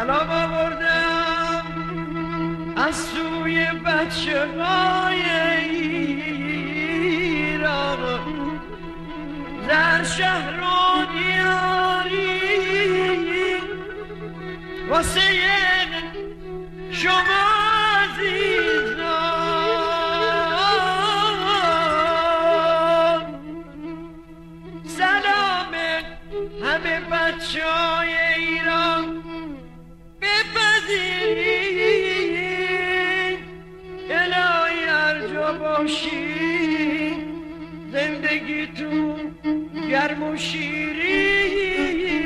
سلام آوردم از سوی بچه های ایران در شهر و دیاری واسه شما عزیزان سلام همه بچه های ایران بپذیرید الهی هر جا باشید زندگیتون گرم و شیرین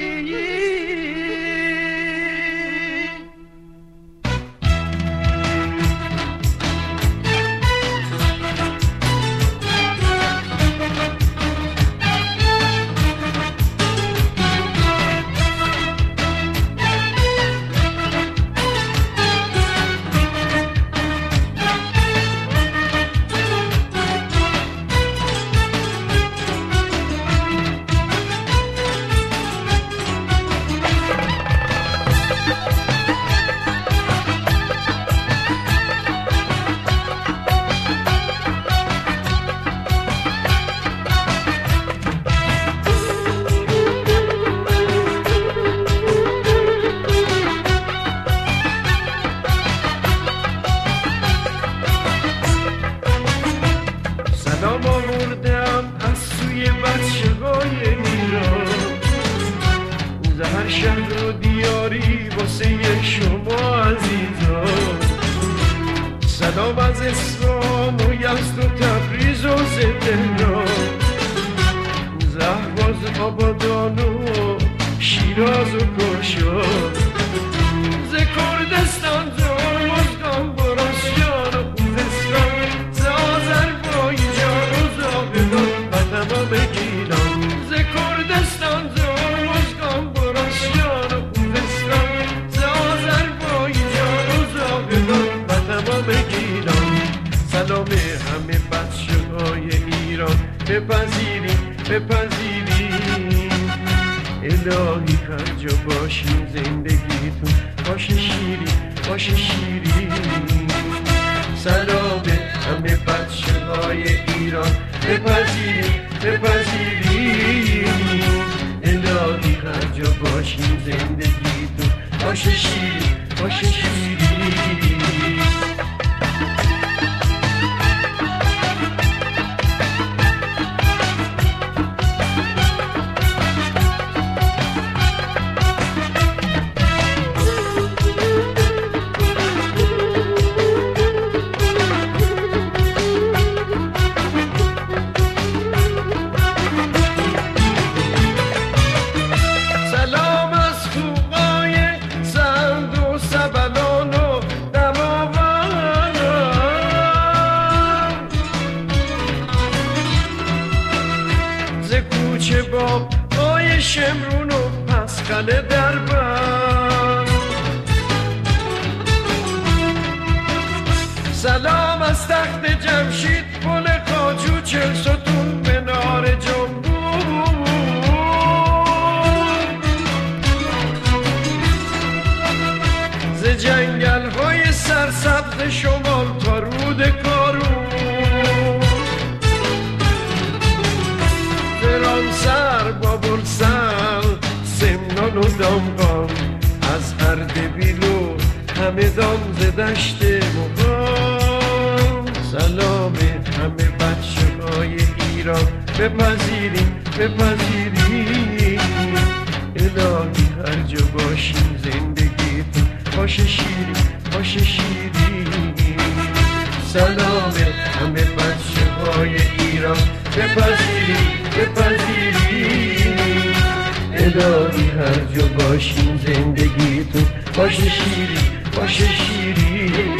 سلام آوردم از سوی بچه های ایران زهر شهر و دیاری واسه شما عزیزان سلام از اصفهان و یزد و تبریز و تهران زهواز آبادان و شیراز و کرشان ز کردستان ز ارمزگان براسیان و خوزستان ز آذربایجان و زاهدان و تمام گیلان ز کردستان ز ارمزگان براسیان و خوزستان ز آذربایجان و زاهدان و تمام گیلان سلام همه بچه های ایران بپذیرید الهی هر جا باشین زندگیتون باشه شیرین سلام همه بچه های ایران بپذیرید الهی هر جا باشین زندگیتون باشه شیرین کوچه با پای شمرون و پسخل دربر سلام از تخت جمشید پل خاجو چل ستون منار جنبون ز جنگل های سرسبز شمال تا رود کارون فرانسر بابلسر سمنان و دامغان از اردبیل و همدان ز دشت مغان سلام همه بچه های ایران بپذیرید الهی هر جا باشین زندگیتون باشه شیرین سلام همه بچه های ایران بپذیرید الهی هر جا باشین زندگیتون باشه شیرین